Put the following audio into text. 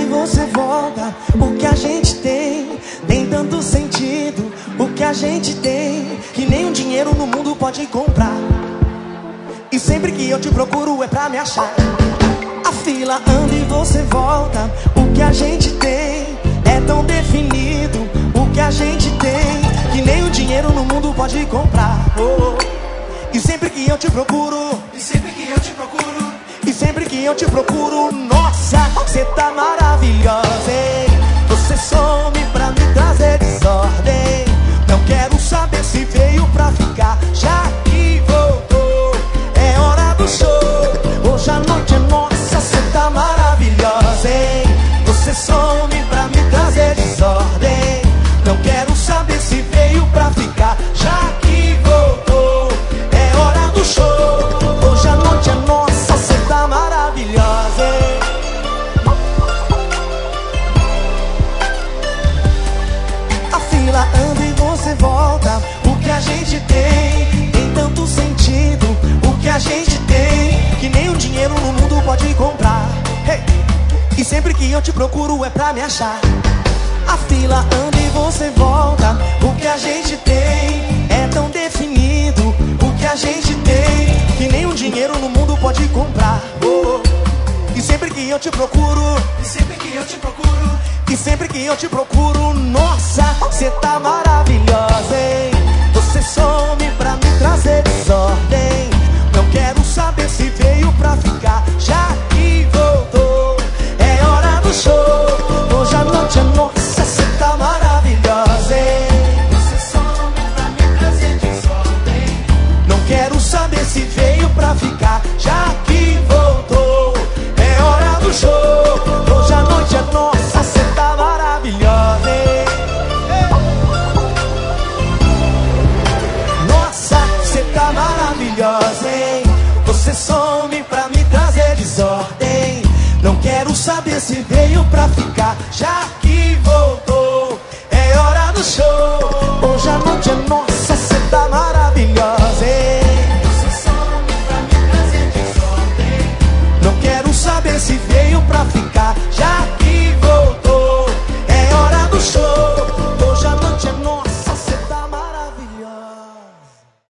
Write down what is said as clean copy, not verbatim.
você volta. O que a gente tem tanto sentido. O que a gente tem que nenhum dinheiro no mundo pode comprar. E sempre que eu te procuro é pra me achar. A fila anda e você volta. O que a gente tem é tão definido. O que a gente tem que nem o dinheiro no mundo pode comprar. E sempre que eu te procuro, e sempre que eu te procuro, e sempre que eu te procuro, nossa, você tá maravilhosa, hein? Você some pra me trazer desordem. Não quero saber se veio pra ficar, já que voltou. É hora do show, hoje a noite é nossa. Você tá maravilhosa, hein? Você some pra me trazer desordem. Não quero saber se veio pra ficar, já que voltou. É hora do show, hoje a noite é nossa. Você tá maravilhosa, hein? A fila anda e você volta. O que a gente tem tanto sentido. O que a gente tem que nem o dinheiro no mundo pode comprar. Hey! E sempre que eu te procuro é pra me achar. A fila anda e você volta. O que a gente tem é tão definido. O que a gente tem que nem um dinheiro no mundo pode comprar. E sempre que eu te procuro, e sempre que eu te procuro, e sempre que eu te procuro, nossa, você tá maravilhosa, hein? Você some pra me trazer desordem. Não quero saber se veio pra ficar, já que voltou. É hora do show, hoje a noite é nossa. Você tá maravilhosa, hein? você some pra me trazer desordem. Não quero saber se veio pra ficar, já que voltou. É hora do show, hoje a noite é nossa. Você tá maravilhosa, hein? Nossa, você tá maravilhosa, hein? Você some pra